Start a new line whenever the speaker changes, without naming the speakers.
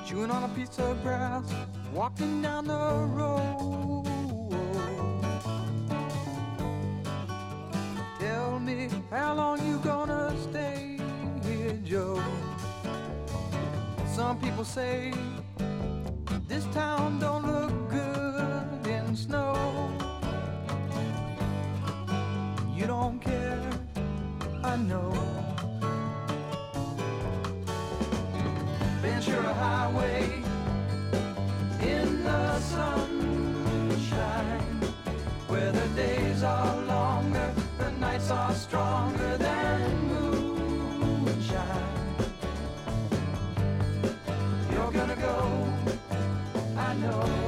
chewing on a piece of grass, walking down the road. Tell me, how long you gonna stay here, Joe? Some people say this town don't look good in snow. You don't care, I know. Ventura Highway in the sunshine, where the days are longer, the nights are stronger than moonshine. You're gonna go, I know.